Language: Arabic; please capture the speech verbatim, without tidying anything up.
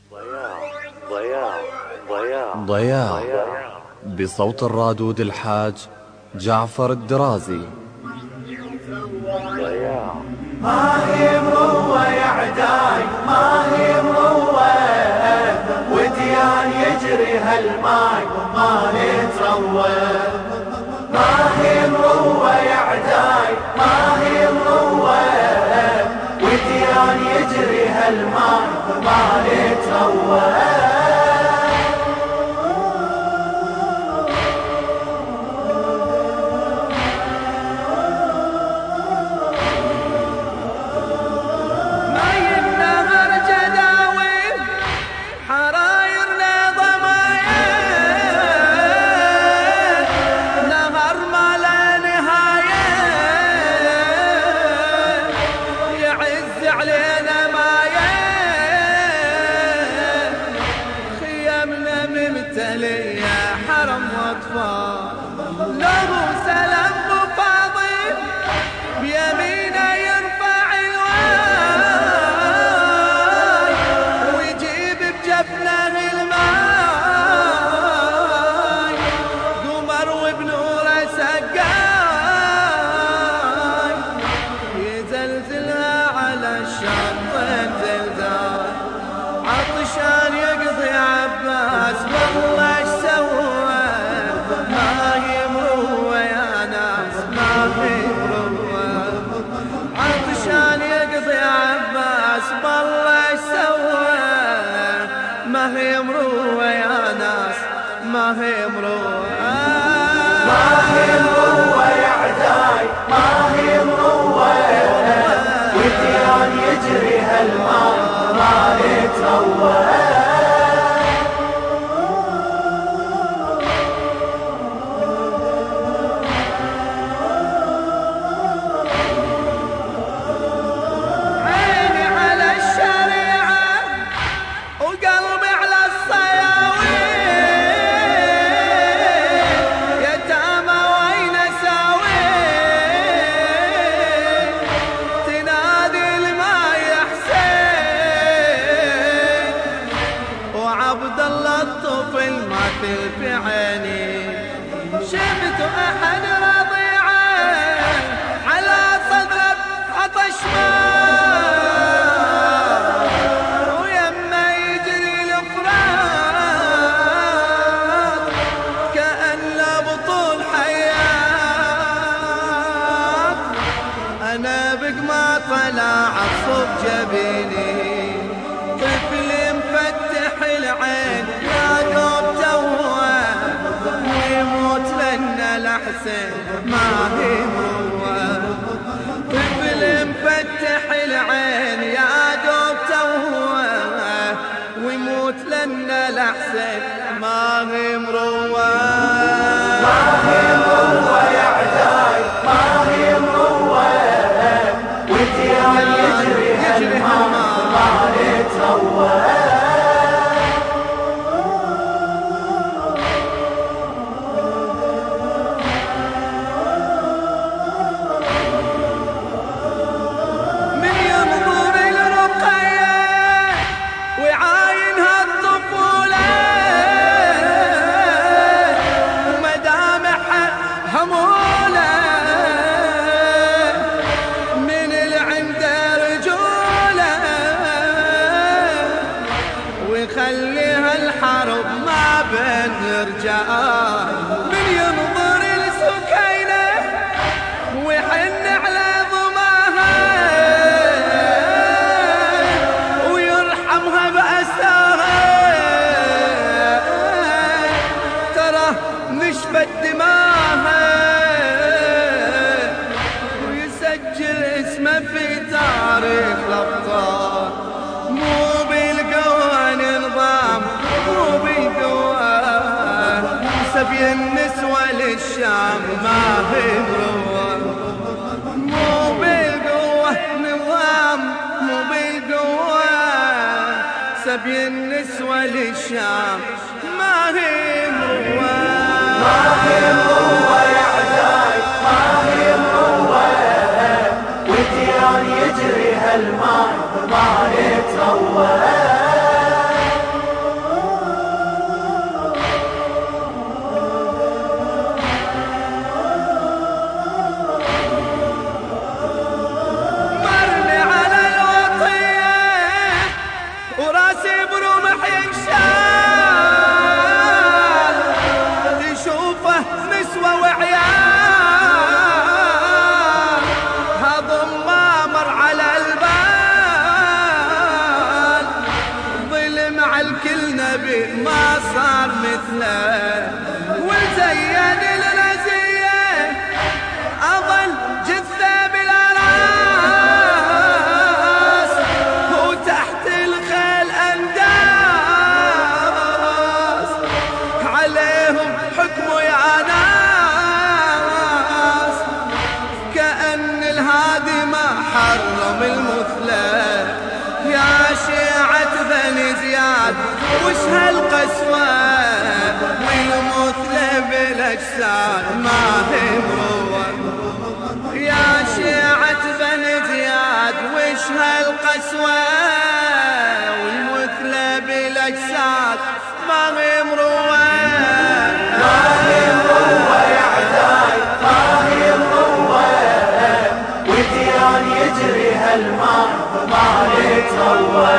ضياع ضياع ضياع بصوت الرادود الحاج جعفر الدرازي. ضياع ما هي مروة يا عداي، ما هي مروة، وديان يجري هالماي ما نتروى. ما هي مروة يا عداي، ما هي مروة، وديان يجري هالماي ما نتروى. يا حرم واطفال له سلام بفاضي بيمينه يرفع الواي ويجيب بجفنه الماي قمر وبنوره سقاي يزلزلها على الشط زلزال عطشان يقضي عباس والله ايش سوى. ما هي مروة يا ناس، ما هي مروة، عطشان يقضي عباس والله ايش سوى. ما هي مروة يا ناس، ما هي مروة، ما هي مروة يا عداي، ما هي مروة، وديان يجري هالماء ما نتروى. عبد الله الطفل ماثل في عيني شفت احد رضيعه على صدره عطش ماء ويما يجري الفرات كأنه بطول حياة. انا بق ما طلع الصوب جبيني طفل مفتح العين يا دوب توه ويموت لنا الحسين ما هي مروة. طفل مفتح العين يا دوب توه ويموت لنا الحسين ما هي مروة. ما هي مروة يا عداي، ما هي مروة، وديان يجري هالماء ما نتروى. خليها الحرب ما بين رجال من ينظر لسكينه ويحن على ضماها ويرحمها بأساها. ترى نشفت دماها ويسجل اسمه في تاريخ الأبطال. مو سبي النسوة للشام ما هي مروة. مو بالقوة نظام، مو بالقوة سبي النسوة للشام ما هي مروة. ما هي مروة يا عداي، ما هي مروة، وديان يجري هالماي ما نتروى. النبي ما صار مثله، والزين الرزية أظل جثة بلا راس، وتحت الخيل أنداس عليهم حكمه يا ناس، كأن الهادي ما حرم المثلى. يا شيعة بني زياد وش هالقسوة، والمثلى بالاجساد ما هي مروة. يا شيعة بني زياد وش هالقسوة، والمثلى بالاجساد ما هي مروة. ما هي مروة يا عداي، ما هي مروة، وديان يجري هالماء ما يتروى.